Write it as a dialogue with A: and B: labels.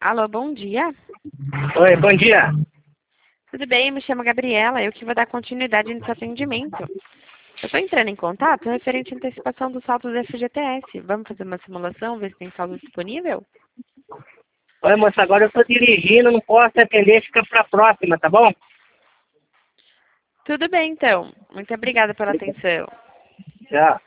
A: Alô, bom dia.
B: Oi, bom dia.
A: Tudo bem? Me chamo Gabriela, eu que vou dar continuidade nesse atendimento. Eu estou entrando em contato referente à antecipação dos saldos do FGTS. Vamos fazer uma simulação, ver se tem saldo disponível?
B: Oi, moça, agora eu tô dirigindo, não posso atender, fica pra próxima, tá bom?
A: Tudo bem, então. Muito obrigada pela atenção.
B: Tchau.